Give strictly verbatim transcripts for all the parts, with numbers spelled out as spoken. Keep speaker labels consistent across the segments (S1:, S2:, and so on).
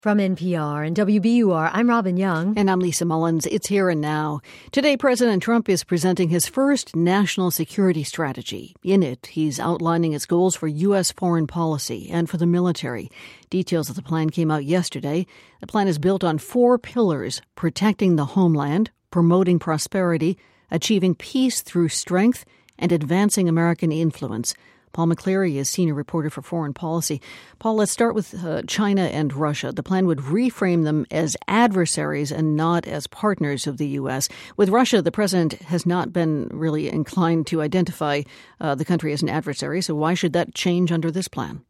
S1: From N P R and W B U R, I'm Robin Young.
S2: And I'm Lisa Mullins. It's Here and Now. Today, President Trump is presenting his first national security strategy. In it, he's outlining its goals for U S foreign policy and for the military. Details of the plan came out yesterday. The plan is built on four pillars: protecting the homeland, promoting prosperity, achieving peace through strength, and advancing American influence. Paul McCleary is senior reporter for foreign policy. Paul, let's start with uh, China and Russia. The plan would reframe them as adversaries and not as partners of the U S. With Russia, the president has not been really inclined to identify uh, the country as an adversary. So why should that change under this plan?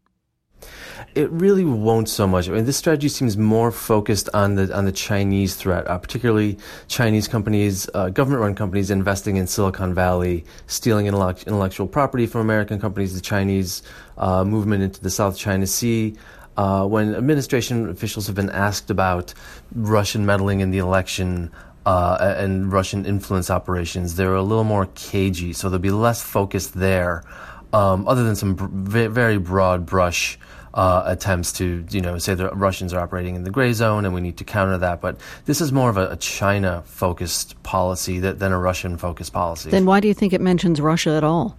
S3: It really won't so much. I mean, this strategy seems more focused on the on the Chinese threat, uh, particularly Chinese companies, uh, government-run companies investing in Silicon Valley, stealing intellect- intellectual property from American companies, the Chinese uh, movement into the South China Sea. Uh, when administration officials have been asked about Russian meddling in the election uh, and Russian influence operations, they're a little more cagey, so they'll be less focused there, um, other than some br- very broad brush Uh, attempts to, you know, say the Russians are operating in the gray zone and we need to counter that. But this is more of a, a China-focused policy that, than a Russian-focused policy.
S2: Then why do you think it mentions Russia at all?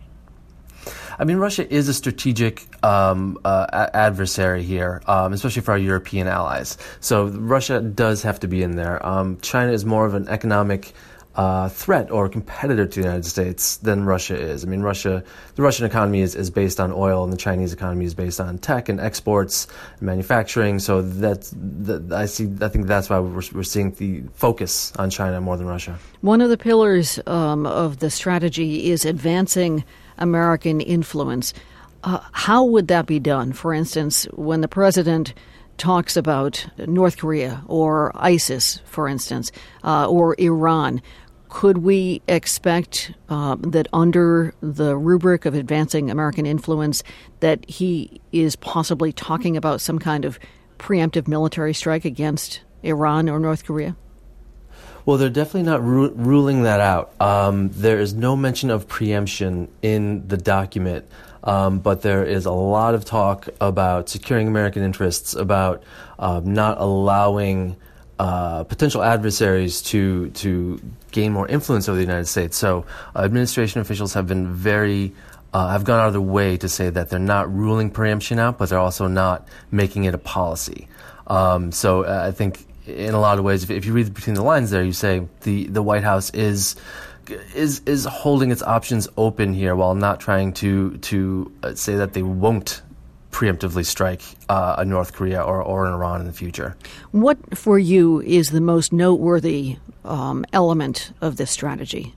S3: I mean, Russia is a strategic um, uh, a- adversary here, um, especially for our European allies. So Russia does have to be in there. Um, China is more of an economic Uh, threat or competitor to the United States than Russia is. I mean, Russia, the Russian economy is, is based on oil, and the Chinese economy is based on tech and exports and manufacturing. So that's, that, I see. I think that's why we're, we're seeing the focus on China more than Russia.
S2: One of the pillars um, of the strategy is advancing American influence. Uh, how would that be done? For instance, when the president talks about North Korea or ISIS, for instance, uh, or Iran, could we expect uh, that under the rubric of advancing American influence that he is possibly talking about some kind of preemptive military strike against Iran or North Korea?
S3: Well, they're definitely not ru- ruling that out. Um, there is no mention of preemption in the document, um, but there is a lot of talk about securing American interests, about uh, not allowing uh, potential adversaries to to gain more influence over the United States. So uh, administration officials have been very uh, have gone out of their way to say that they're not ruling preemption out, but they're also not making it a policy. Um, so uh, I think, in a lot of ways, if, if you read between the lines there, you say the, the White House is is is holding its options open here while not trying to to uh, say that they won't preemptively strike uh, a North Korea or, or an Iran in the future.
S2: What, for you, is the most noteworthy um, element of this strategy?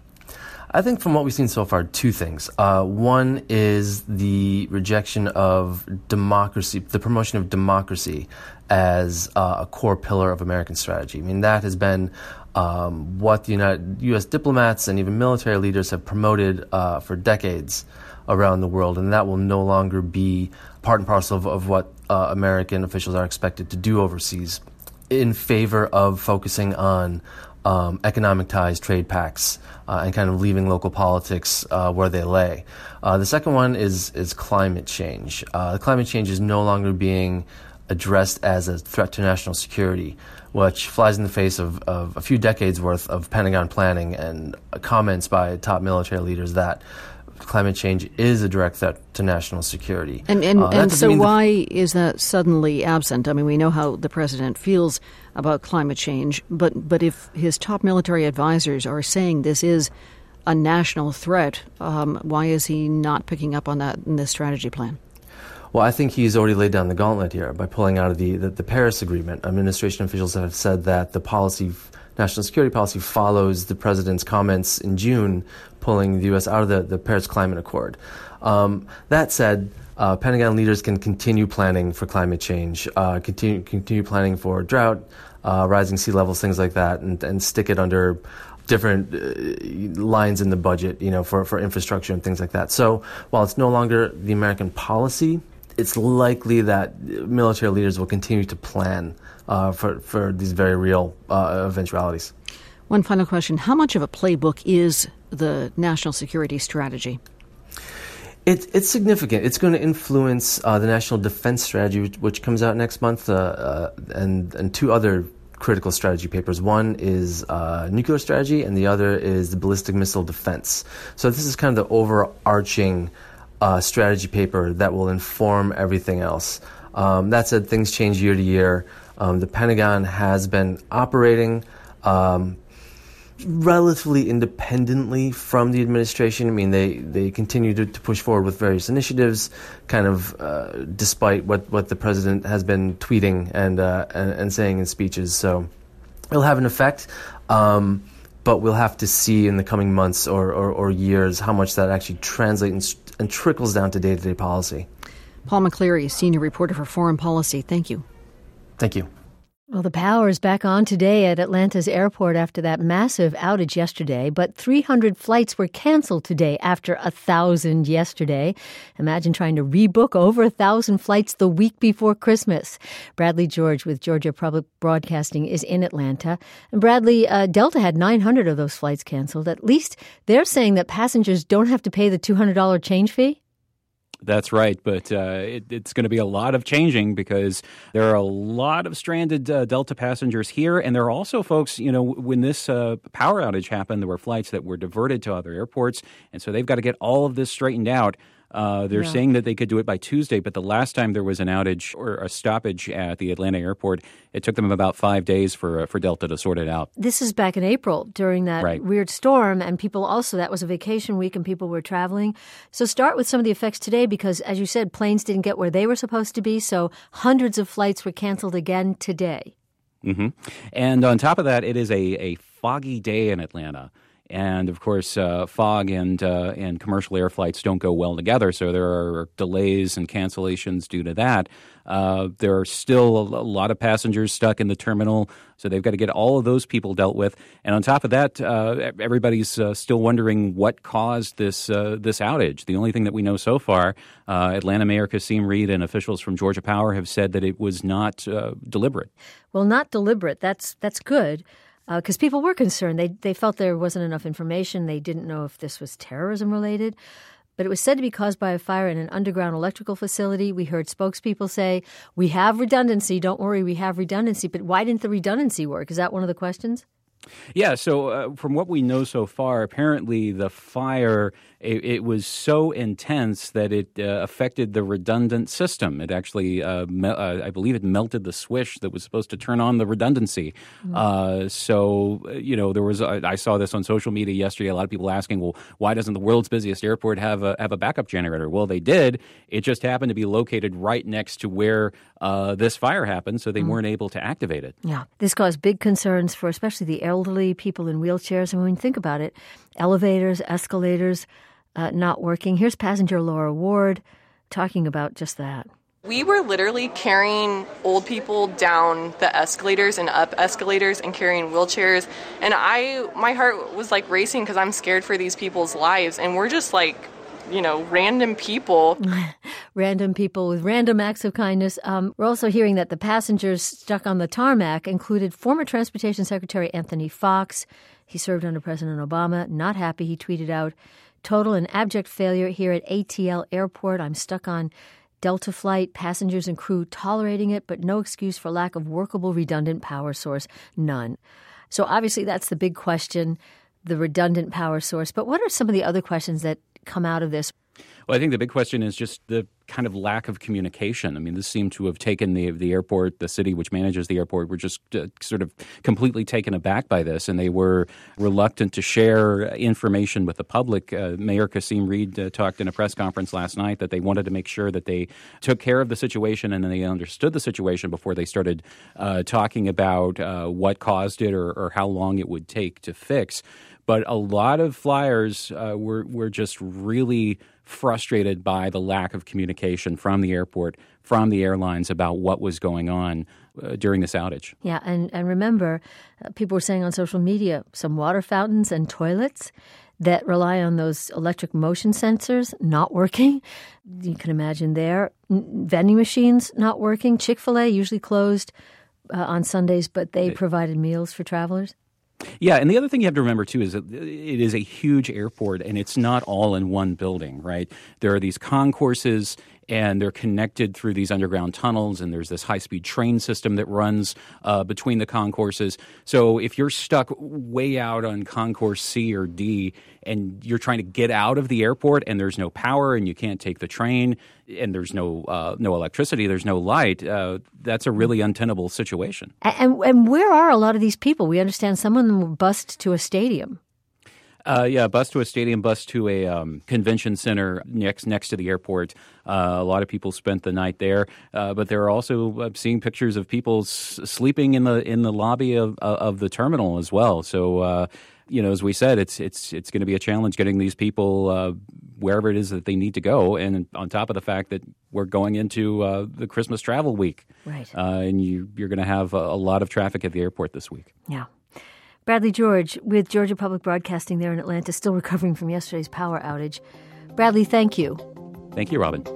S3: I think from what we've seen so far, two things. Uh, one is the rejection of democracy, the promotion of democracy as uh, a core pillar of American strategy. I mean, that has been um, what the United, U S diplomats and even military leaders have promoted uh, for decades around the world, and that will no longer be part and parcel of, of what uh, American officials are expected to do overseas, in favor of focusing on Um, economic ties, trade pacts, uh, and kind of leaving local politics uh, where they lay. Uh, the second one is is climate change. Uh, climate change is no longer being addressed as a threat to national security, which flies in the face of, of a few decades worth of Pentagon planning and comments by top military leaders that climate change is a direct threat to national security.
S2: And and,
S3: uh,
S2: and so why is that suddenly absent? I mean, we know how the president feels about climate change, but but if his top military advisors are saying this is a national threat, um, why is he not picking up on that in this strategy plan?
S3: Well, I think he's already laid down the gauntlet here by pulling out of the, the, the Paris Agreement. Administration officials have said that the policy, national security policy, follows the president's comments in June, pulling the U S out of the, the Paris Climate Accord. Um, that said, uh, Pentagon leaders can continue planning for climate change, uh, continue continue planning for drought, uh, rising sea levels, things like that, and, and stick it under different uh, lines in the budget, you know, for, for infrastructure and things like that. So while it's no longer the American policy, it's likely that military leaders will continue to plan uh, for, for these very real uh, eventualities.
S2: One final question. How much of a playbook is the national security strategy?
S3: It, it's significant. It's going to influence uh, the National Defense Strategy, which, which comes out next month, uh, uh, and, and two other critical strategy papers. One is uh, nuclear strategy, and the other is the ballistic missile defense. So this is kind of the overarching uh, strategy paper that will inform everything else. Um, that said, things change year to year. Um, the Pentagon has been operating um, relatively independently from the administration. I mean, they, they continue to, to push forward with various initiatives, kind of uh, despite what, what the president has been tweeting and, uh, and and saying in speeches. So it'll have an effect, um, but we'll have to see in the coming months or, or, or years how much that actually translates and, and trickles down to day-to-day policy.
S2: Paul McCleary, senior reporter for Foreign Policy. Thank you.
S3: Thank you.
S1: Well, the power is back on today at Atlanta's airport after that massive outage yesterday, but three hundred flights were canceled today after one thousand yesterday. Imagine trying to rebook over one thousand flights the week before Christmas. Bradley George with Georgia Public Broadcasting is in Atlanta. And Bradley, uh, Delta had nine hundred of those flights canceled. At least they're saying that passengers don't have to pay the two hundred dollars change fee?
S4: That's right, but uh, it, it's going to be a lot of changing because there are a lot of stranded uh, Delta passengers here, and there are also folks, you know, when this uh, power outage happened, there were flights that were diverted to other airports, and so they've got to get all of this straightened out. Uh, they're yeah. saying that they could do it by Tuesday, but the last time there was an outage or a stoppage at the Atlanta airport, it took them about five days for uh, for Delta to sort it out.
S1: This is back in April during that
S4: right.
S1: weird storm, and people also, that was a vacation week and people were traveling. So start with some of the effects today because, as you said, planes didn't get where they were supposed to be, so hundreds of flights were canceled again today.
S4: Mm-hmm. And on top of that, it is a, a foggy day in Atlanta. And, of course, uh, fog and uh, and commercial air flights don't go well together, so there are delays and cancellations due to that. Uh, there are still a, a lot of passengers stuck in the terminal, so they've got to get all of those people dealt with. And on top of that, uh, everybody's uh, still wondering what caused this uh, this outage. The only thing that we know so far, uh, Atlanta Mayor Kasim Reed and officials from Georgia Power have said that it was not uh, deliberate.
S1: Well, not deliberate. That's that's good. Because uh, people were concerned. They they felt there wasn't enough information. They didn't know if this was terrorism related. But it was said to be caused by a fire in an underground electrical facility. We heard spokespeople say, we have redundancy. Don't worry, we have redundancy. But why didn't the redundancy work? Is that one of the questions?
S4: Yeah, so uh, from what we know so far, apparently the fire, it, it was so intense that it uh, affected the redundant system. It actually, uh, me- uh, I believe it melted the switch that was supposed to turn on the redundancy. Mm-hmm. Uh, so, you know, there was, uh, I saw this on social media yesterday, a lot of people asking, well, why doesn't the world's busiest airport have a, have a backup generator? Well, they did. It just happened to be located right next to where uh, this fire happened, so they mm-hmm. weren't able to activate it.
S1: Yeah, this caused big concerns for especially the elderly, people in wheelchairs. I mean, when you think about it, elevators, escalators uh, not working. Here's passenger Laura Ward talking about just that.
S5: We were literally carrying old people down the escalators and up escalators and carrying wheelchairs. And I, my heart was like racing because I'm scared for these people's lives. And we're just like, you know, random people.
S1: Random people with random acts of kindness. Um, we're also hearing that the passengers stuck on the tarmac included former Transportation Secretary Anthony Fox. He served under President Obama. Not happy, he tweeted out, total and abject failure here at A T L Airport. I'm stuck on Delta flight, passengers and crew tolerating it, but no excuse for lack of workable redundant power source. None. So obviously that's the big question, the redundant power source. But what are some of the other questions that come out of this?
S4: Well, I think the big question is just the kind of lack of communication. I mean, this seemed to have taken the the airport, the city which manages the airport, were just uh, sort of completely taken aback by this, and they were reluctant to share information with the public. Uh, Mayor Kasim Reed uh, talked in a press conference last night that they wanted to make sure that they took care of the situation and they understood the situation before they started uh, talking about uh, what caused it or, or how long it would take to fix. But a lot of flyers uh, were were just really frustrated by the lack of communication from the airport, from the airlines about what was going on uh, during this outage.
S1: Yeah, and, and remember, uh, people were saying on social media, some water fountains and toilets that rely on those electric motion sensors not working. You can imagine there. Vending machines not working. Chick-fil-A usually closed uh, on Sundays, but they provided meals for travelers.
S4: Yeah, and the other thing you have to remember, too, is that it is a huge airport, and it's not all in one building, right? There are these concourses, and they're connected through these underground tunnels, and there's this high-speed train system that runs uh, between the concourses. So if you're stuck way out on concourse C or D, and you're trying to get out of the airport, and there's no power, and you can't take the train, and there's no uh, no electricity, there's no light, uh, that's a really untenable situation.
S1: And, and where are a lot of these people? We understand some of them were bused to a stadium.
S4: Uh, yeah, bus to a stadium, bus to a um, convention center next next to the airport. Uh, a lot of people spent the night there, uh, but there are also uh, seeing pictures of people s- sleeping in the in the lobby of of the terminal as well. So, uh, you know, as we said, it's it's it's going to be a challenge getting these people uh, wherever it is that they need to go. And on top of the fact that we're going into uh, the Christmas travel week,
S1: right? Uh,
S4: and you you're going to have a, a lot of traffic at the airport this week.
S1: Yeah. Bradley George with Georgia Public Broadcasting there in Atlanta, still recovering from yesterday's power outage. Bradley, thank you.
S4: Thank you, Robin.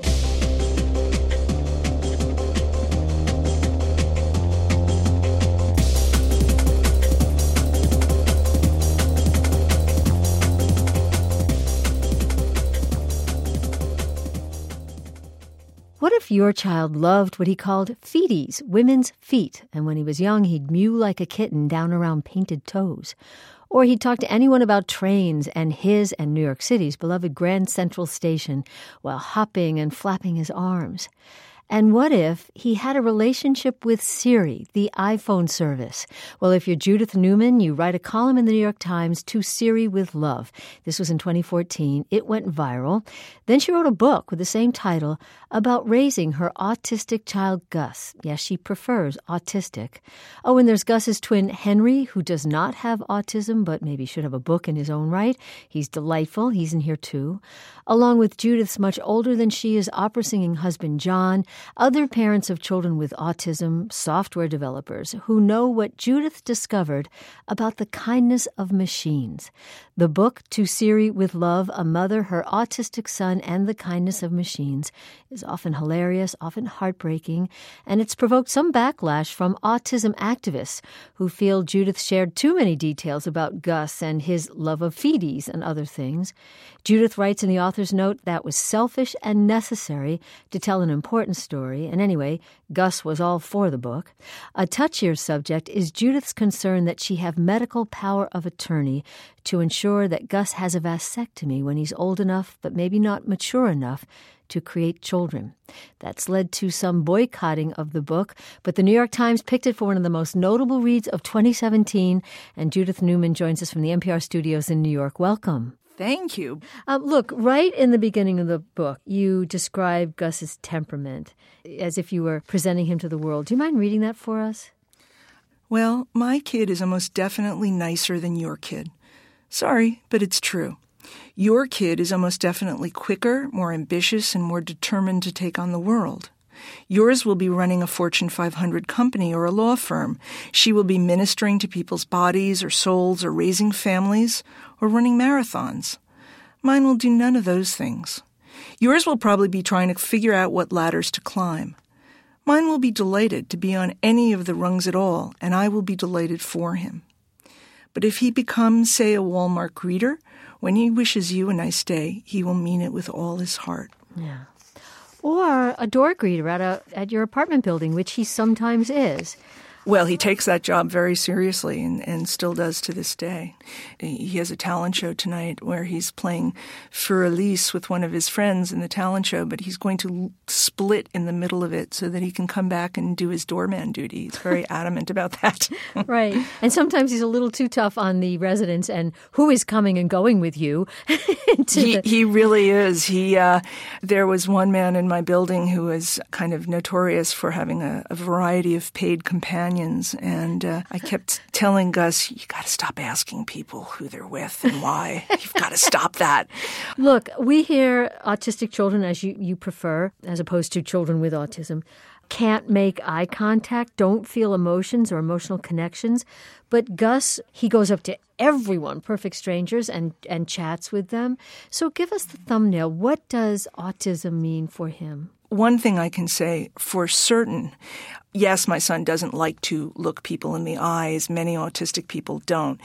S1: What if your child loved what he called feeties, women's feet, and when he was young, he'd mew like a kitten down around painted toes? Or he'd talk to anyone about trains and his and New York City's beloved Grand Central Station while hopping and flapping his arms? And what if he had a relationship with Siri, the iPhone service? Well, if you're Judith Newman, you write a column in the New York Times, To Siri with Love. This was in twenty fourteen. It went viral. Then she wrote a book with the same title about raising her autistic child, Gus. Yes, she prefers autistic. Oh, and there's Gus's twin, Henry, who does not have autism, but maybe should have a book in his own right. He's delightful. He's in here, too. Along with Judith's much older than she is opera-singing husband, John, other parents of children with autism, software developers, who know what Judith discovered about the kindness of machines. The book, To Siri with Love, A Mother, Her Autistic Son, and the Kindness of Machines, is often hilarious, often heartbreaking, and it's provoked some backlash from autism activists who feel Judith shared too many details about Gus and his love of feeties and other things. Judith writes in the author's note that was selfish and necessary to tell an important story, and anyway, Gus was all for the book. A touchier subject is Judith's concern that she have medical power of attorney to ensure that Gus has a vasectomy when he's old enough, but maybe not mature enough, to create children. That's led to some boycotting of the book, but the New York Times picked it for one of the most notable reads of twenty seventeen, and Judith Newman joins us from the N P R studios in New York. Welcome.
S6: Thank you.
S1: Uh, look, right in the beginning of the book, you describe Gus's temperament as if you were presenting him to the world. Do you mind reading that for us?
S6: Well, my kid is almost definitely nicer than your kid. Sorry, but it's true. Your kid is almost definitely quicker, more ambitious, and more determined to take on the world. Yours will be running a Fortune five hundred company or a law firm. She will be ministering to people's bodies or souls or raising families or running marathons. Mine will do none of those things. Yours will probably be trying to figure out what ladders to climb. Mine will be delighted to be on any of the rungs at all, and I will be delighted for him. But if he becomes, say, a Walmart greeter, when he wishes you a nice day, he will mean it with all his heart.
S1: Yeah. Or a door greeter at a at your apartment building, which he sometimes is.
S6: Well, he takes that job very seriously and, and still does to this day. He has a talent show tonight where he's playing Für Elise with one of his friends in the talent show, but he's going to split in the middle of it so that he can come back and do his doorman duty. He's very adamant about that.
S1: Right. And sometimes he's a little too tough on the residents and who is coming and going with you.
S6: he,
S1: the-
S6: he really is. He uh, There was one man in my building who was kind of notorious for having a, a variety of paid companions. And uh, I kept telling Gus, you got to stop asking people who they're with and why. You've got to stop that.
S1: Look, we hear autistic children, as you, you prefer, as opposed to children with autism, can't make eye contact, don't feel emotions or emotional connections. But Gus, he goes up to everyone, perfect strangers, and, and chats with them. So give us the thumbnail. What does autism mean for him?
S6: one thing I can say for certain, yes, my son doesn't like to look people in the eyes. Many autistic people don't.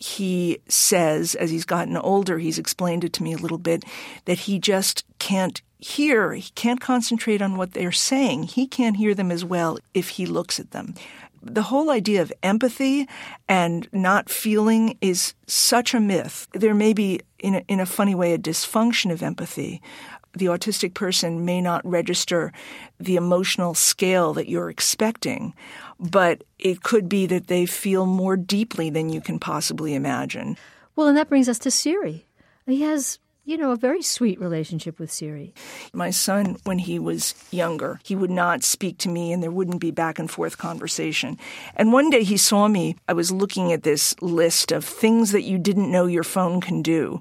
S6: He says, as he's gotten older, he's explained it to me a little bit, that he just can't hear. He can't concentrate on what they're saying. He can't hear them as well if he looks at them. The whole idea of empathy and not feeling is such a myth. There may be, in a, in a funny way, a dysfunction of empathy. The autistic person may not register the emotional scale that you're expecting, but it could be that they feel more deeply than you can possibly imagine.
S1: Well, and that brings us to Siri. He has, you know, a very sweet relationship with Siri.
S6: My son, when he was younger, he would not speak to me and there wouldn't be back and forth conversation. And one day he saw me. I was looking at this list of things that you didn't know your phone can do.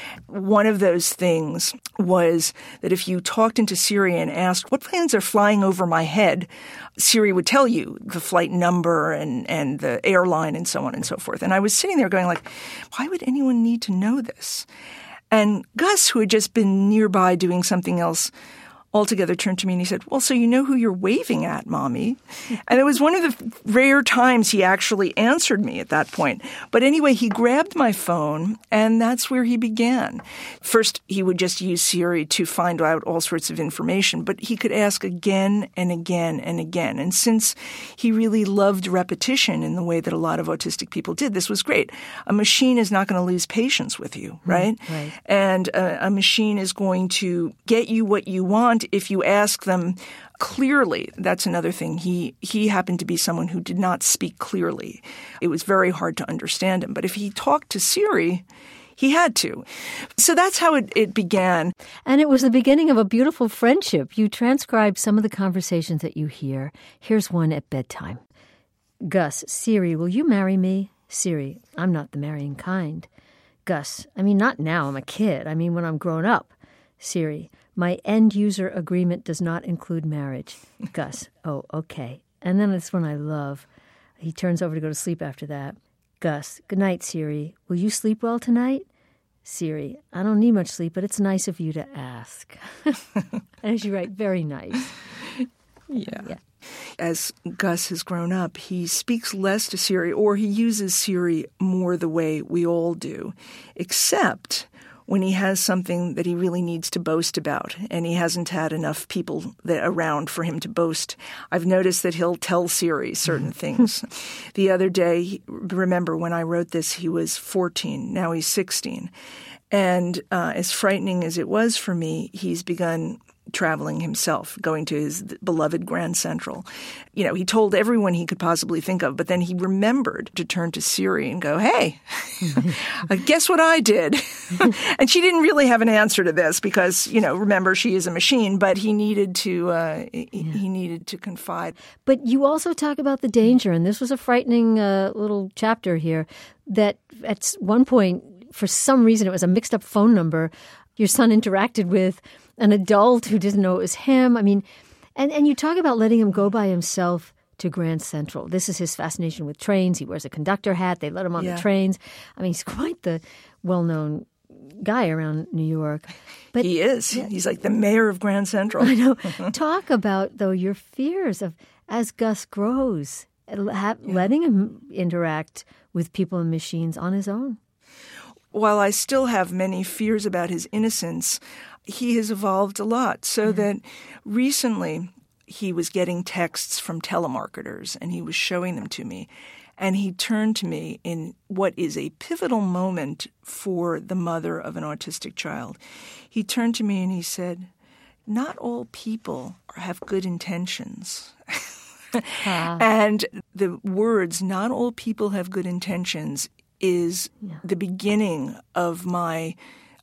S6: One of those things was that if you talked into Siri and asked, what planes are flying over my head, Siri would tell you the flight number and, and the airline and so on and so forth. And I was sitting there going like, why would anyone need to know this? And Gus, who had just been nearby doing something else altogether, turned to me and he said, well, so you know who you're waving at, Mommy? And it was one of the rare times he actually answered me at that point. But anyway, he grabbed my phone, and that's where he began. First, he would just use Siri to find out all sorts of information, but he could ask again and again and again. And since he really loved repetition in the way that a lot of autistic people did, this was great. A machine is not going to lose patience with you, right?
S1: Mm, right.
S6: And a, a machine is going to get you what you want if you ask them clearly. That's another thing. He he happened to be someone who did not speak clearly. It was very hard to understand him. But if he talked to Siri, he had to. So that's how it, it began.
S1: And it was the beginning of a beautiful friendship. You transcribe some of the conversations that you hear. Here's one at bedtime. Gus, Siri, will you marry me? Siri, I'm not the marrying kind. Gus, I mean, not now. I'm a kid. I mean, when I'm grown up. Siri, my end-user agreement does not include marriage. Gus, oh, okay. And then it's one I love. He turns over to go to sleep after that. Gus, good night, Siri. Will you sleep well tonight? Siri, I don't need much sleep, but it's nice of you to ask. And as you write, very nice.
S6: Yeah.
S1: yeah.
S6: As Gus has grown up, he speaks less to Siri, or he uses Siri more the way we all do, except when he has something that he really needs to boast about, and he hasn't had enough people that around for him to boast. I've noticed that he'll tell Siri certain things. The other day, remember when I wrote this, he was fourteen. Now he's sixteen. And uh, as frightening as it was for me, he's begun traveling himself, going to his beloved Grand Central. You know, he told everyone he could possibly think of, but then he remembered to turn to Siri and go, hey, guess what I did? And she didn't really have an answer to this because, you know, remember, she is a machine, but he needed to uh, yeah. he needed to confide.
S1: But you also talk about the danger, and this was a frightening uh, little chapter here, that at one point, for some reason, it was a mixed up phone number your son interacted with an adult who didn't know it was him. I mean, and, and you talk about letting him go by himself to Grand Central. This is his fascination with trains. He wears a conductor hat. They let him on
S6: yeah.
S1: the trains. I mean, he's quite the well-known guy around New York. But
S6: he is. Yeah. He's like the mayor of Grand Central.
S1: I know. Talk about, though, your fears of, as Gus grows, ha- yeah. letting him interact with people and machines on his own.
S6: While I still have many fears about his innocence, he has evolved a lot so mm-hmm. that recently he was getting texts from telemarketers and he was showing them to me. And he turned to me in what is a pivotal moment for the mother of an autistic child. He turned to me and he said, not all people have good intentions. ah. And the words, not all people have good intentions, is yeah. the beginning of my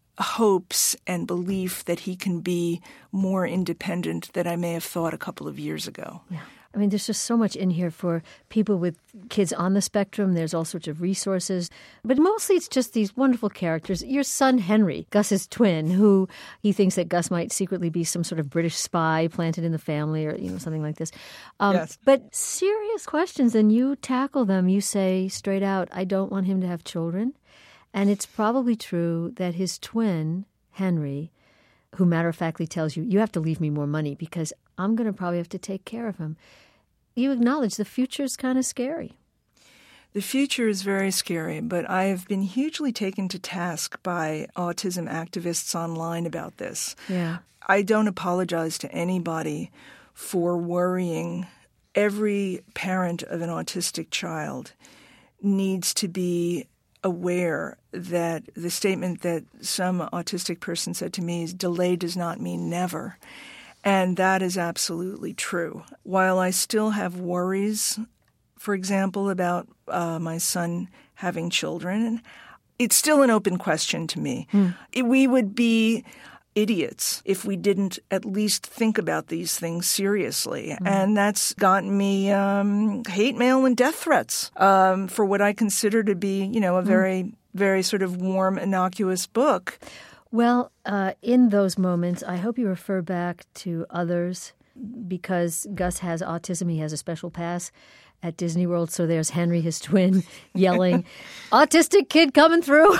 S6: hopes and belief that he can be more independent than I may have thought a couple of years ago.
S1: Yeah. I mean, there's just so much in here for people with kids on the spectrum. There's all sorts of resources. But mostly it's just these wonderful characters. Your son, Henry, Gus's twin, who he thinks that Gus might secretly be some sort of British spy planted in the family or, you know, something like this. Um,
S6: yes.
S1: But serious questions, and you tackle them. You say straight out, I don't want him to have children. And it's probably true that his twin, Henry, who matter-of-factly tells you, you have to leave me more money because I'm going to probably have to take care of him. You acknowledge the future is kind of scary.
S6: The future is very scary, but I have been hugely taken to task by autism activists online about this.
S1: Yeah.
S6: I don't apologize to anybody for worrying. Every parent of an autistic child needs to be aware that the statement that some autistic person said to me is delay does not mean never. And that is absolutely true. While I still have worries, for example, about uh, my son having children, it's still an open question to me. Mm. We would be idiots if we didn't at least think about these things seriously. Mm. And that's gotten me um, hate mail and death threats um, for what I consider to be, you know, a very, mm. very sort of warm, innocuous book.
S1: Well, uh, in those moments, I hope you refer back to others because Gus has autism. He has a special pass at Disney World. So there's Henry, his twin, yelling, autistic kid coming through.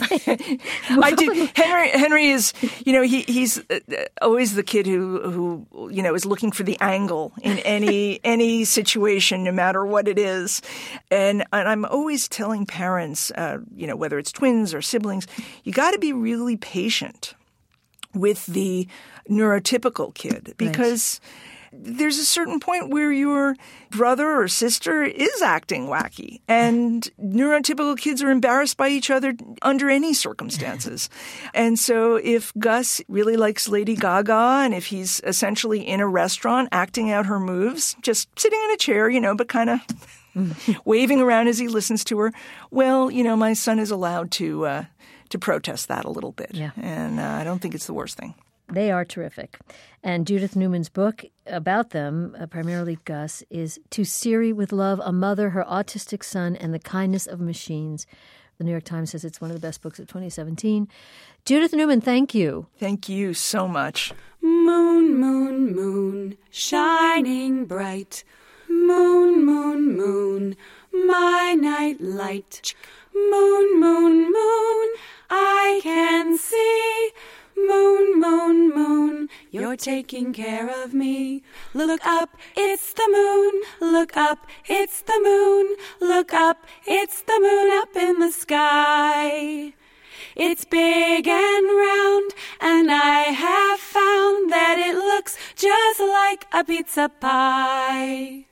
S6: I do. Henry, Henry is, you know, he, he's always the kid who, who, you know, is looking for the angle in any, any situation, no matter what it is. And, and I'm always telling parents, uh, you know, whether it's twins or siblings, you got to be really patient with the neurotypical kid because right. There's a certain point where your brother or sister is acting wacky, and neurotypical kids are embarrassed by each other under any circumstances. And so if Gus really likes Lady Gaga and if he's essentially in a restaurant acting out her moves, just sitting in a chair, you know, but kind of waving around as he listens to her, well, you know, my son is allowed to uh, to protest that a little bit.
S1: Yeah.
S6: And uh, I don't think it's the worst thing.
S1: They are terrific. And Judith Newman's book about them, uh, primarily Gus, is To Siri with Love, A Mother, Her Autistic Son, and the Kindness of Machines. The New York Times says it's one of the best books of twenty seventeen. Judith Newman, thank you.
S6: Thank you so much.
S7: Moon, moon, moon, shining bright. Moon, moon, moon, my night light. Moon, moon, moon, I can see. Moon, moon, moon, you're taking care of me. Look up, it's the moon. Look up, it's the moon. Look up, it's the moon up in the sky. It's big and round, and I have found that it looks just like a pizza pie.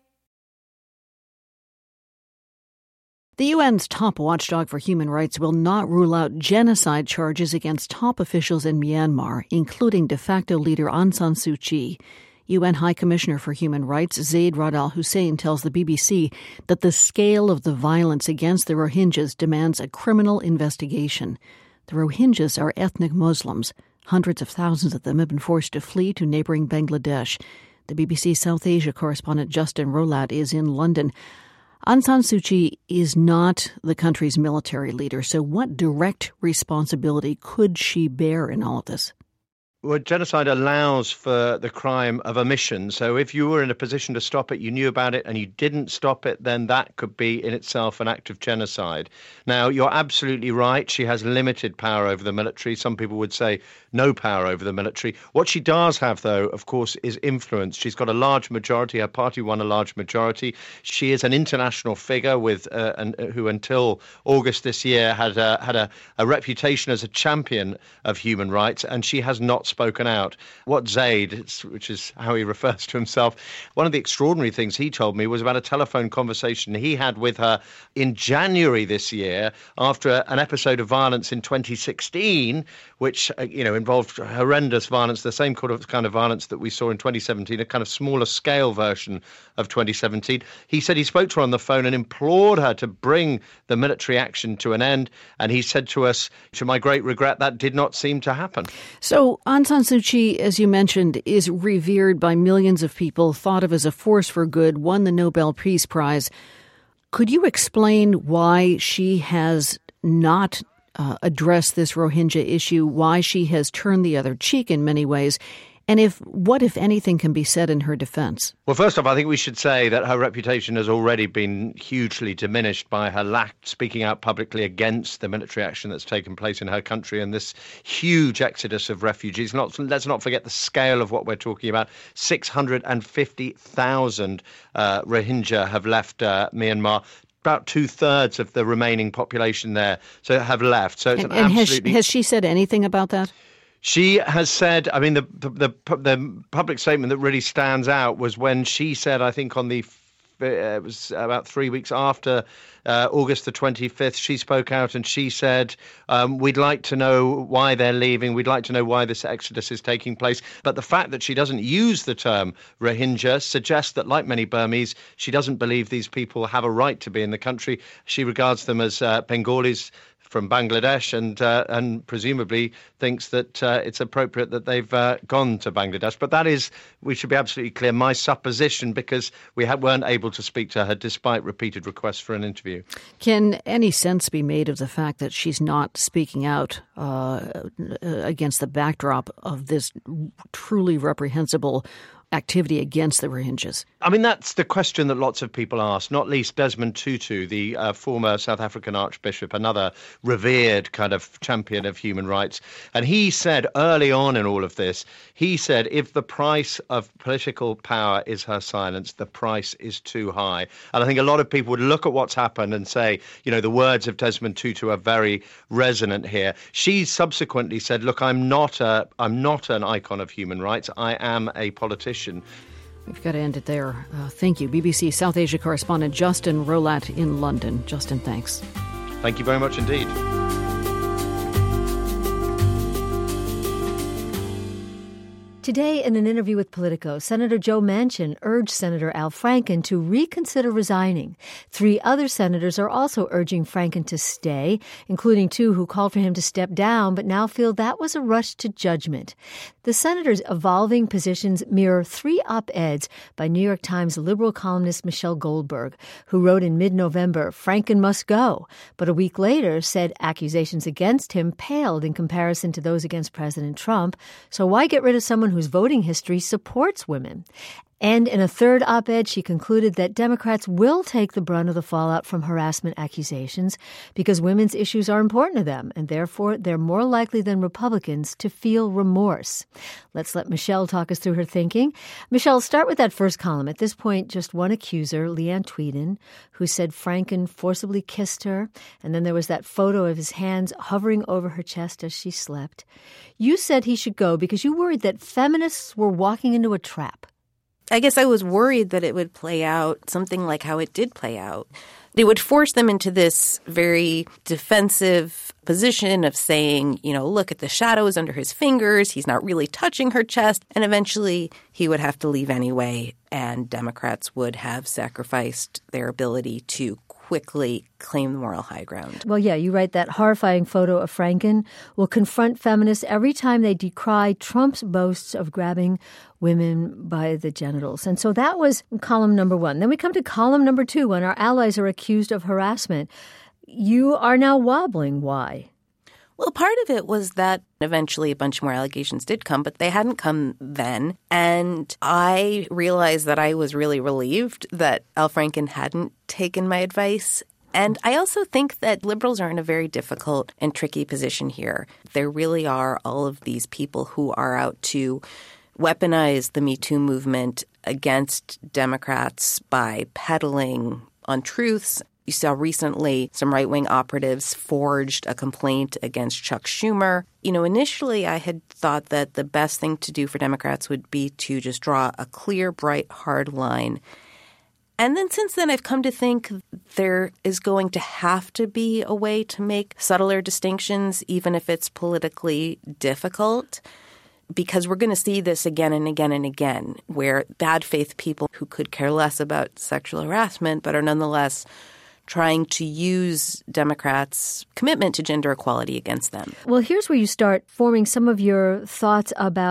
S2: The U N's top watchdog for human rights will not rule out genocide charges against top officials in Myanmar, including de facto leader Aung San Suu Kyi. U N High Commissioner for Human Rights Zeid Ra'ad Al Hussein tells the B B C that the scale of the violence against the Rohingyas demands a criminal investigation. The Rohingyas are ethnic Muslims. Hundreds of thousands of them have been forced to flee to neighboring Bangladesh. The B B C South Asia correspondent Justin Rolat is in London. Aung San Suu Kyi is not the country's military leader, so what direct responsibility could she bear in all of this?
S8: Well, genocide allows for the crime of omission. So if you were in a position to stop it, you knew about it and you didn't stop it, then that could be in itself an act of genocide. Now, you're absolutely right. She has limited power over the military. Some people would say no power over the military. What she does have, though, of course, is influence. She's got a large majority. Her party won a large majority. She is an international figure with uh, an, uh, who until August this year had, uh, had a, a reputation as a champion of human rights, and she has not spoken out. What Zaid, which is how he refers to himself, one of the extraordinary things he told me was about a telephone conversation he had with her in January this year after an episode of violence in twenty sixteen, which, you know, involved horrendous violence, the same kind of, kind of violence that we saw in twenty seventeen, a kind of smaller scale version of twenty seventeen. He said he spoke to her on the phone and implored her to bring the military action to an end. And he said to us, to my great regret, that did not seem to happen.
S2: So Aung San Suu Kyi, as you mentioned, is revered by millions of people, thought of as a force for good, won the Nobel Peace Prize. Could you explain why she has not uh, addressed this Rohingya issue, why she has turned the other cheek in many ways, And if what, if anything, can be said in her defense?
S8: Well, first off, I think we should say that her reputation has already been hugely diminished by her lack speaking out publicly against the military action that's taken place in her country and this huge exodus of refugees. Not, let's not forget the scale of what we're talking about. six hundred fifty thousand uh, Rohingya have left uh, Myanmar. About two-thirds of the remaining population there so have left. So it's
S2: and,
S8: an
S2: and
S8: absolutely...
S2: has, has she said anything about that?
S8: She has said, I mean, the, the the the public statement that really stands out was when she said, I think on the, uh, it was about three weeks after uh, August the twenty-fifth, she spoke out and she said, um, we'd like to know why they're leaving. We'd like to know why this exodus is taking place. But the fact that she doesn't use the term Rohingya suggests that, like many Burmese, she doesn't believe these people have a right to be in the country. She regards them as uh, Bengalis from Bangladesh and uh, and presumably thinks that uh, it's appropriate that they've uh, gone to Bangladesh. But that is, we should be absolutely clear, my supposition, because we ha- weren't able to speak to her despite repeated requests for an interview.
S2: Can any sense be made of the fact that she's not speaking out uh, against the backdrop of this truly reprehensible activity against the Rohingyas?
S8: I mean, that's the question that lots of people ask, not least Desmond Tutu, the uh, former South African Archbishop, another revered kind of champion of human rights. And he said early on in all of this, he said, if the price of political power is her silence, the price is too high. And I think a lot of people would look at what's happened and say, you know, the words of Desmond Tutu are very resonant here. She subsequently said, look, I'm not a, I'm not an icon of human rights. I am a politician.
S2: We've got to end it there. Uh, thank you. B B C South Asia correspondent Justin Rolat in London. Justin, thanks.
S8: Thank you very much indeed.
S1: Today, in an interview with Politico, Senator Joe Manchin urged Senator Al Franken to reconsider resigning. Three other senators are also urging Franken to stay, including two who called for him to step down, but now feel that was a rush to judgment. The senators' evolving positions mirror three op-eds by New York Times liberal columnist Michelle Goldberg, who wrote in mid-November, Franken must go, but a week later said accusations against him paled in comparison to those against President Trump. So why get rid of someone whose voting history supports women? And in a third op-ed, she concluded that Democrats will take the brunt of the fallout from harassment accusations because women's issues are important to them, and therefore they're more likely than Republicans to feel remorse. Let's let Michelle talk us through her thinking. Michelle, start with that first column. At this point, just one accuser, Leanne Tweeden, who said Franken forcibly kissed her, and then there was that photo of his hands hovering over her chest as she slept. You said he should go because you worried that feminists were walking into a trap.
S9: I guess I was worried that it would play out something like how it did play out. It would force them into this very defensive position of saying, you know, look at the shadows under his fingers. He's not really touching her chest. And eventually he would have to leave anyway. And Democrats would have sacrificed their ability to quickly claim the moral high ground.
S1: Well, yeah, you write that horrifying photo of Franken will confront feminists every time they decry Trump's boasts of grabbing women by the genitals. And so that was column number one. Then we come to column number two, when our allies are accused of harassment. You are now wobbling. Why?
S9: Well, part of it was that eventually a bunch more allegations did come, but they hadn't come then. And I realized that I was really relieved that Al Franken hadn't taken my advice. And I also think that liberals are in a very difficult and tricky position here. There really are all of these people who are out to weaponize the Me Too movement against Democrats by peddling untruths. You saw recently some right-wing operatives forged a complaint against Chuck Schumer. You know, initially I had thought that the best thing to do for Democrats would be to just draw a clear, bright, hard line. And then since then, I've come to think there is going to have to be a way to make subtler distinctions, even if it's politically difficult, because we're going to see this again and again and again, where bad faith people who could care less about sexual harassment but are nonetheless trying to use Democrats' commitment to gender equality against them.
S1: Well, here's where you start forming some of your thoughts about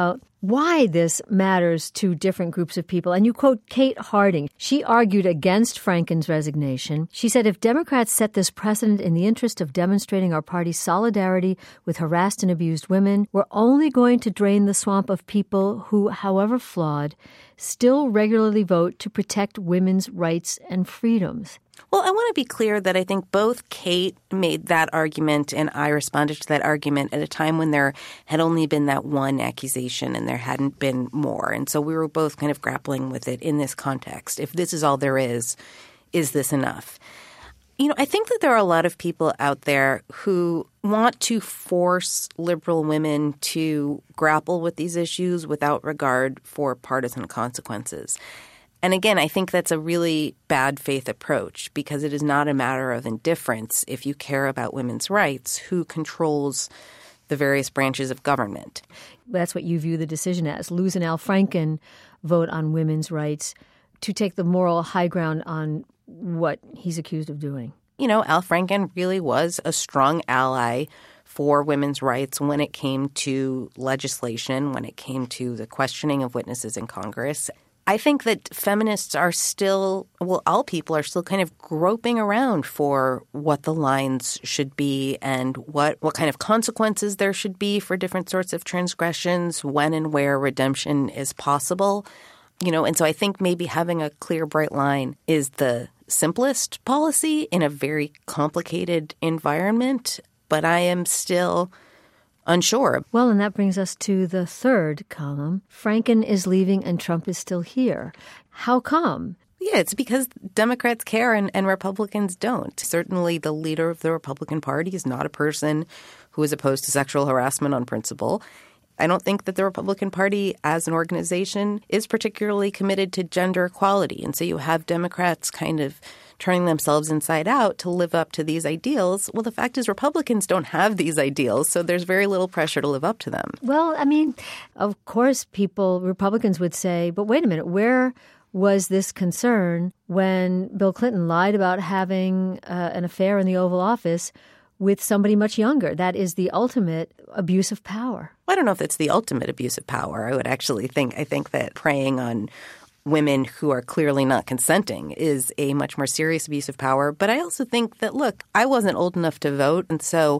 S1: why this matters to different groups of people. And you quote Kate Harding. She argued against Franken's resignation. She said, if Democrats set this precedent in the interest of demonstrating our party's solidarity with harassed and abused women, we're only going to drain the swamp of people who, however flawed, still regularly vote to protect women's rights and freedoms.
S9: Well, I want to be clear that I think both Kate made that argument and I responded to that argument at a time when there had only been that one accusation and there hadn't been more. And so we were both kind of grappling with it in this context. If this is all there is, is this enough? You know, I think that there are a lot of people out there who want to force liberal women to grapple with these issues without regard for partisan consequences. And again, I think that's a really bad faith approach because it is not a matter of indifference if you care about women's rights, who controls the various branches of government.
S1: That's what you view the decision as. Lose and Al Franken vote on women's rights to take the moral high ground on what he's accused of doing.
S9: You know, Al Franken really was a strong ally for women's rights when it came to legislation, when it came to the questioning of witnesses in Congress. I think that feminists are still, well, all people are still kind of groping around for what the lines should be and what, what kind of consequences there should be for different sorts of transgressions, when and where redemption is possible. You know, and so I think maybe having a clear, bright line is the simplest policy in a very complicated environment. But I am still unsure.
S1: Well, and that brings us to the third column. Franken is leaving and Trump is still here. How come?
S9: Yeah, it's because Democrats care and, and Republicans don't. Certainly the leader of the Republican Party is not a person who is opposed to sexual harassment on principle. I don't think that the Republican Party as an organization is particularly committed to gender equality. And so you have Democrats kind of turning themselves inside out to live up to these ideals. Well, the fact is Republicans don't have these ideals, so there's very little pressure to live up to them.
S1: Well, I mean, of course, people, Republicans would say, but wait a minute, where was this concern when Bill Clinton lied about having uh, an affair in the Oval Office with somebody much younger? That is the ultimate abuse of power.
S9: I don't know if it's the ultimate abuse of power. I would actually think, I think that preying on women who are clearly not consenting is a much more serious abuse of power. But I also think that, look, I wasn't old enough to vote. And so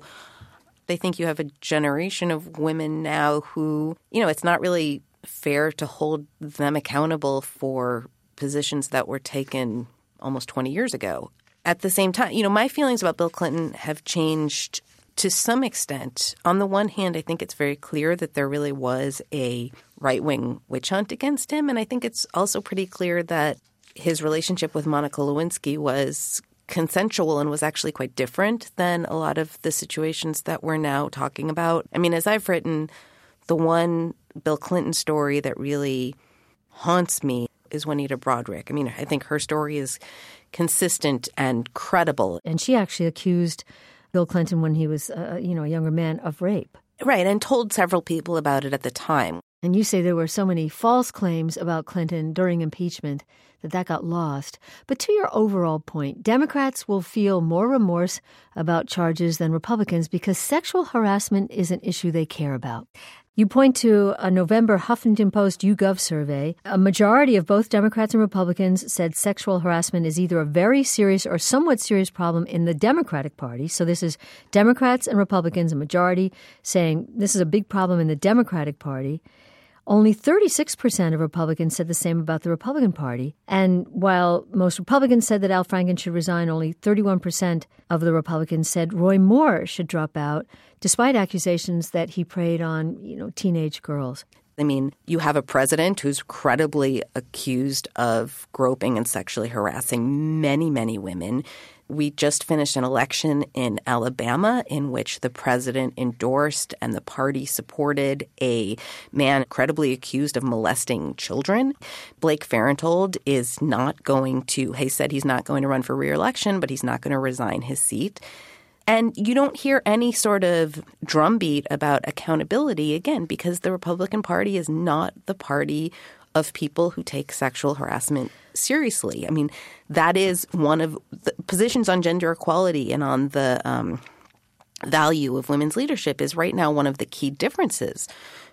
S9: I think you have a generation of women now who, you know, it's not really fair to hold them accountable for positions that were taken almost twenty years ago. At the same time, you know, my feelings about Bill Clinton have changed to some extent. On the one hand, I think it's very clear that there really was a right-wing witch hunt against him. And I think it's also pretty clear that his relationship with Monica Lewinsky was consensual and was actually quite different than a lot of the situations that we're now talking about. I mean, as I've written, the one Bill Clinton story that really haunts me is Juanita Broaddrick. I mean, I think her story is consistent and credible.
S1: And she actually accused Bill Clinton when he was, uh, you know, a younger man of rape.
S9: Right, and told several people about it at the time.
S1: And you say there were so many false claims about Clinton during impeachment that that got lost. But to your overall point, Democrats will feel more remorse about charges than Republicans because sexual harassment is an issue they care about. You point to a November Huffington Post YouGov survey. A majority of both Democrats and Republicans said sexual harassment is either a very serious or somewhat serious problem in the Democratic Party. So this is Democrats and Republicans, a majority saying this is a big problem in the Democratic Party. Only thirty-six percent of Republicans said the same about the Republican Party. And while most Republicans said that Al Franken should resign, only thirty-one percent of the Republicans said Roy Moore should drop out, despite accusations that he preyed on, you know, teenage girls.
S9: I mean, you have a president who's credibly accused of groping and sexually harassing many, many women. We just finished an election in Alabama in which the president endorsed and the party supported a man credibly accused of molesting children. Blake Farenthold is not going to – he said he's not going to run for re-election, but he's not going to resign his seat. And you don't hear any sort of drumbeat about accountability, again, because the Republican Party is not the party of people who take sexual harassment seriously. I mean, that is one of the positions on gender equality and on the um, value of women's leadership is right now one of the key differences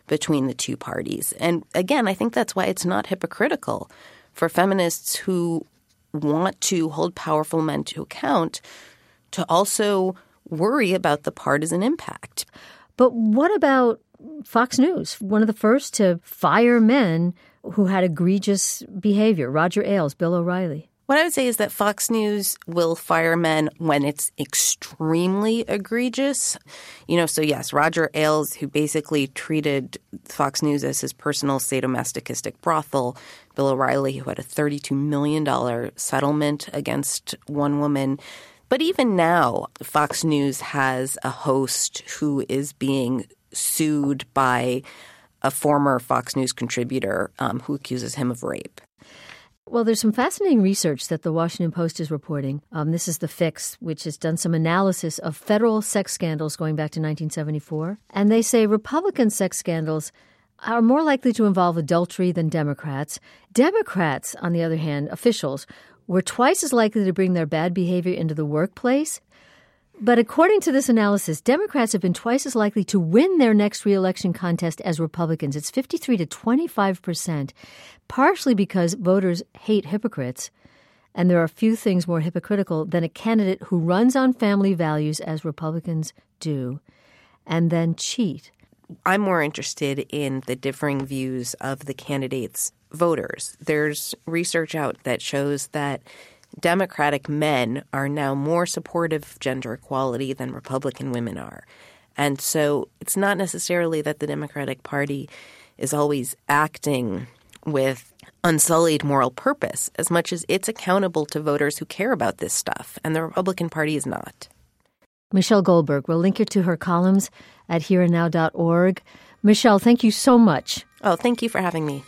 S9: between the two parties. And again, I think that's why it's not hypocritical for feminists who want to hold powerful men to account to also worry about the partisan impact.
S1: But what about Fox News, one of the first to fire men who had egregious behavior? Roger Ailes, Bill O'Reilly.
S9: What I would say is that Fox News will fire men when it's extremely egregious. You know, so yes, Roger Ailes, who basically treated Fox News as his personal sadomasochistic brothel. Bill O'Reilly, who had a thirty-two million dollars settlement against one woman. But even now, Fox News has a host who is being sued by a former Fox News contributor um, who accuses him of rape.
S1: Well, there's some fascinating research that the Washington Post is reporting. Um, this is The Fix, which has done some analysis of federal sex scandals going back to nineteen seventy-four. And they say Republican sex scandals are more likely to involve adultery than Democrats. Democrats, on the other hand, officials, were twice as likely to bring their bad behavior into the workplace. But according to this analysis, Democrats have been twice as likely to win their next reelection contest as Republicans. It's fifty-three to twenty-five percent, partially because voters hate hypocrites. And there are few things more hypocritical than a candidate who runs on family values, as Republicans do, and then cheat.
S9: I'm more interested in the differing views of the candidates' voters. There's research out that shows that Democratic men are now more supportive of gender equality than Republican women are. And so it's not necessarily that the Democratic Party is always acting with unsullied moral purpose as much as it's accountable to voters who care about this stuff, and the Republican Party is not.
S1: Michelle Goldberg. We'll link her to her columns at here and now dot org. Michelle, thank you so much.
S9: Oh, thank you for having me.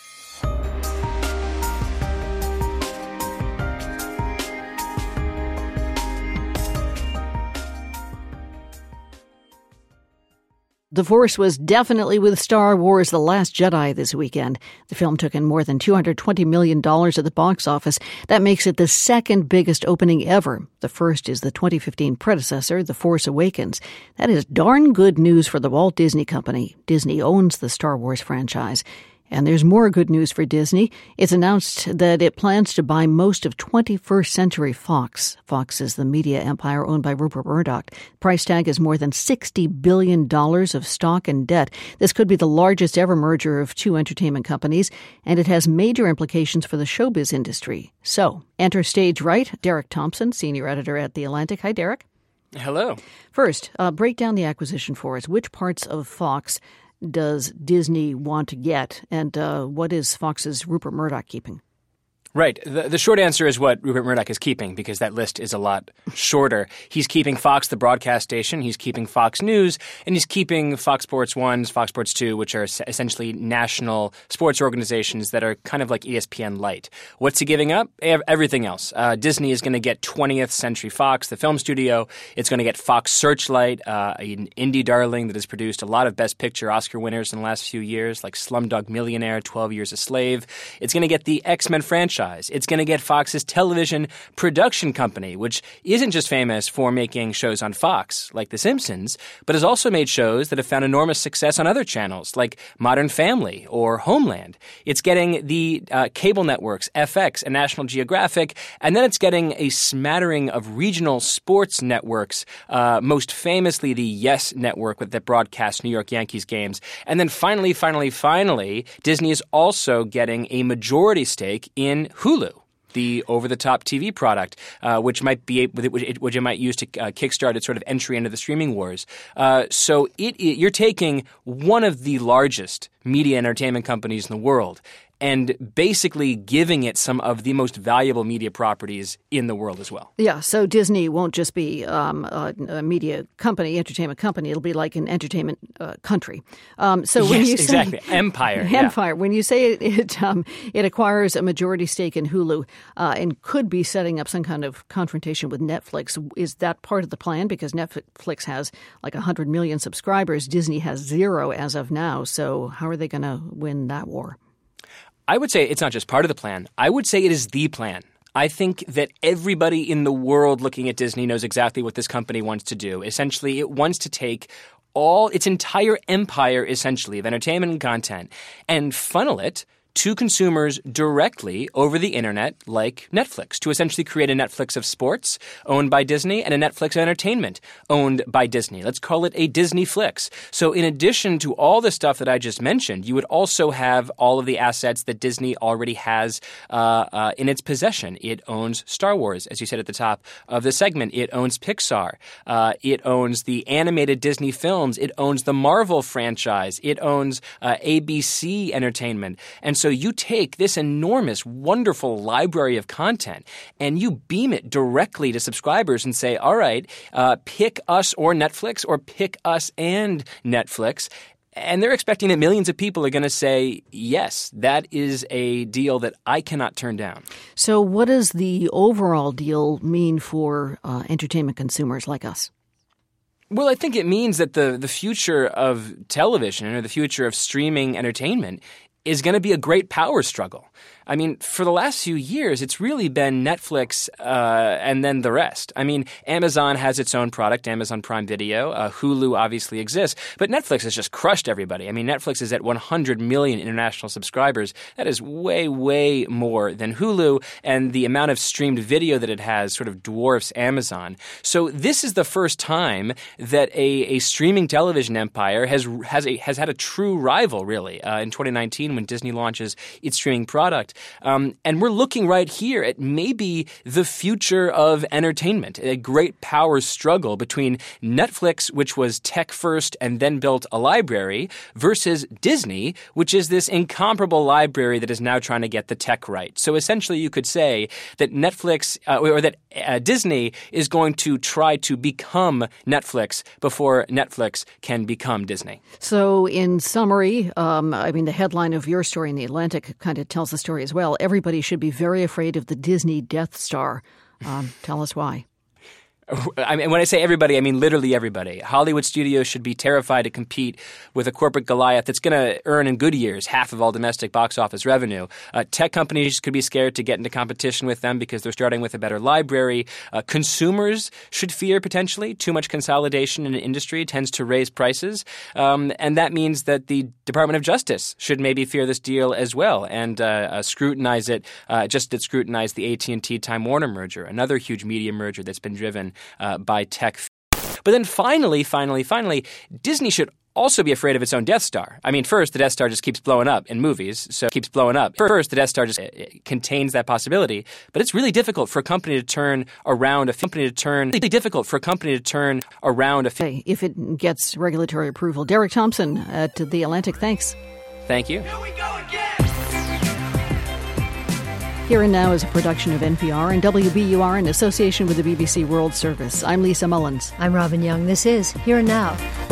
S2: The Force was definitely with Star Wars The Last Jedi this weekend. The film took in more than two hundred twenty million dollars at the box office. That makes it the second biggest opening ever. The first is the twenty fifteen predecessor, The Force Awakens. That is darn good news for the Walt Disney Company. Disney owns the Star Wars franchise. And there's more good news for Disney. It's announced that it plans to buy most of twenty-first Century Fox. Fox is the media empire owned by Rupert Murdoch. Price tag is more than sixty billion dollars of stock and debt. This could be the largest ever merger of two entertainment companies, and it has major implications for the showbiz industry. So, enter stage right, Derek Thompson, senior editor at The Atlantic. Hi, Derek.
S10: Hello.
S2: First, uh, break down the acquisition for us. Which parts of Fox does Disney want to get, and uh, what is Fox's Rupert Murdoch keeping?
S10: Right. The, the short answer is what Rupert Murdoch is keeping, because that list is a lot shorter. He's keeping Fox, the broadcast station. He's keeping Fox News, and he's keeping Fox Sports one, Fox Sports two, which are essentially national sports organizations that are kind of like E S P N Light. What's he giving up? Everything else. Uh, Disney is going to get twentieth Century Fox, the film studio. It's going to get Fox Searchlight, uh, an indie darling that has produced a lot of Best Picture Oscar winners in the last few years, like Slumdog Millionaire, twelve Years a Slave. It's going to get the X-Men franchise. It's going to get Fox's television production company, which isn't just famous for making shows on Fox, like The Simpsons, but has also made shows that have found enormous success on other channels, like Modern Family or Homeland. It's getting the uh, cable networks, F X and National Geographic, and then it's getting a smattering of regional sports networks, uh, most famously the Yes Network that broadcasts New York Yankees games. And then finally, finally, finally, Disney is also getting a majority stake in Hulu, the over-the-top T V product, uh, which might be which, which it might use to uh, kickstart its sort of entry into the streaming wars. Uh, so it, it, you're taking one of the largest media entertainment companies in the world and basically giving it some of the most valuable media properties in the world as well.
S2: Yeah, so Disney won't just be um, a, a media company, entertainment company. It'll be like an entertainment uh, country. Um, so when
S10: yes,
S2: you say,
S10: exactly. Empire.
S2: Empire.
S10: Yeah.
S2: When you say it, it, um, it acquires a majority stake in Hulu uh, and could be setting up some kind of confrontation with Netflix, is that part of the plan? Because Netflix has like one hundred million subscribers. Disney has zero as of now. So how are they going to win that war?
S10: I would say it's not just part of the plan. I would say it is the plan. I think that everybody in the world looking at Disney knows exactly what this company wants to do. Essentially, it wants to take all its entire empire, essentially, of entertainment and content and funnel it to consumers directly over the internet, like Netflix, to essentially create a Netflix of sports owned by Disney and a Netflix of entertainment owned by Disney. Let's call it a Disney Flix. So in addition to all the stuff that I just mentioned, you would also have all of the assets that Disney already has uh, uh, in its possession. It owns Star Wars, as you said at the top of the segment. It owns Pixar. Uh, it owns the animated Disney films. It owns the Marvel franchise. It owns uh, A B C Entertainment. And so you take this enormous, wonderful library of content and you beam it directly to subscribers and say, all right, uh, pick us or Netflix or pick us and Netflix. And they're expecting that millions of people are going to say, yes, that is a deal that I cannot turn down.
S2: So what does the overall deal mean for uh, entertainment consumers like us?
S10: Well, I think it means that the, the future of television or the future of streaming entertainment is going to be a great power struggle. I mean, for the last few years, it's really been Netflix uh, and then the rest. I mean, Amazon has its own product, Amazon Prime Video. Uh, Hulu obviously exists. But Netflix has just crushed everybody. I mean, Netflix is at one hundred million international subscribers. That is way, way more than Hulu. And the amount of streamed video that it has sort of dwarfs Amazon. So this is the first time that a, a streaming television empire has, has, a, has had a true rival, really, uh, in twenty nineteen when Disney launches its streaming product. Um, and we're looking right here at maybe the future of entertainment, a great power struggle between Netflix, which was tech first and then built a library, versus Disney, which is this incomparable library that is now trying to get the tech right. So essentially you could say that Netflix uh, or that uh, Disney is going to try to become Netflix before Netflix can become Disney.
S2: So in summary, um, I mean, the headline of your story in The Atlantic kind of tells the story as well. Everybody should be very afraid of the Disney Death Star. Um, tell us why.
S10: I mean, when I say everybody, I mean literally everybody. Hollywood studios should be terrified to compete with a corporate Goliath that's going to earn in good years half of all domestic box office revenue. Uh, tech companies could be scared to get into competition with them because they're starting with a better library. Uh, consumers should fear potentially too much consolidation in an industry tends to raise prices. Um, and that means that the Department of Justice should maybe fear this deal as well and uh, uh, scrutinize it uh, just as scrutinize the A T and T Time Warner merger, another huge media merger that's been driven Uh, by tech. But then finally, finally, finally, Disney should also be afraid of its own Death Star. I mean, first, the Death Star just keeps blowing up in movies, so it keeps blowing up. First, the Death Star just it contains that possibility, but it's really difficult for a company to turn around a company to turn really difficult for a company to turn around a
S2: hey, if it gets regulatory approval. Derek Thompson at The Atlantic, thanks.
S10: Thank you.
S7: Here we go again.
S2: Here and Now is a production of N P R and W B U R in association with the B B C World Service. I'm Lisa Mullins.
S1: I'm Robin Young. This is Here and Now.